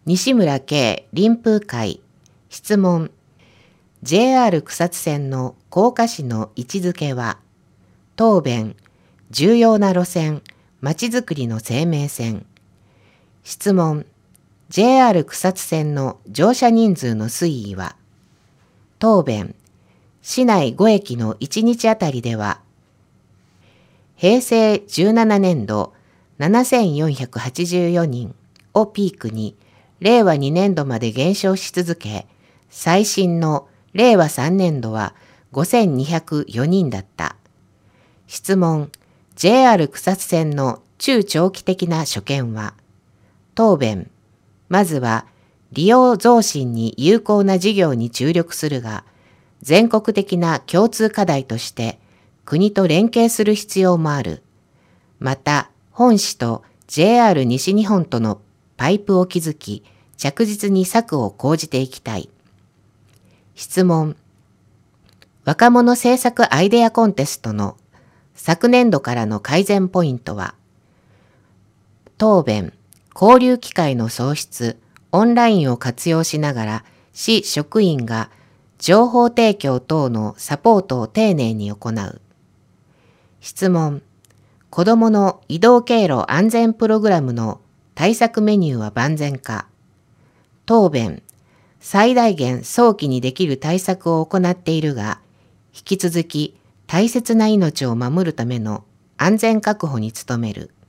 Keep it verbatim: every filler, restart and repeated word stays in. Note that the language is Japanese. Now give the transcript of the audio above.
西村慶臨風会。質問。ジェイアール 草津線の高架市の位置づけは？答弁。重要な路線、まちづくりの生命線。質問。ジェイアール 草津線の乗車人数の推移は？答弁。市内ご駅のいちにちあたりでは、へいせいじゅうななねんどななせんよんひゃくはちじゅうよにんをピークに、れいわにねんどまで減少し続け、最新のれいわさんねんどはごせんにひゃくよにんだった。質問。ジェイアール 草津線の中長期的な所見は？答弁。まずは利用増進に有効な事業に注力するが、全国的な共通課題として国と連携する必要もある。また、本市と ジェイアール 西日本とのパイプを築き、着実に策を講じていきたい。質問。若者政策アイデアコンテストの昨年度からの改善ポイントは？答弁。交流機会の創出、オンラインを活用しながら市職員が情報提供等のサポートを丁寧に行う。質問。子どもの移動経路安全プログラムの対策メニューは万全か？答弁。最大限早期にできる対策を行っているが、引き続き大切な命を守るための安全確保に努める。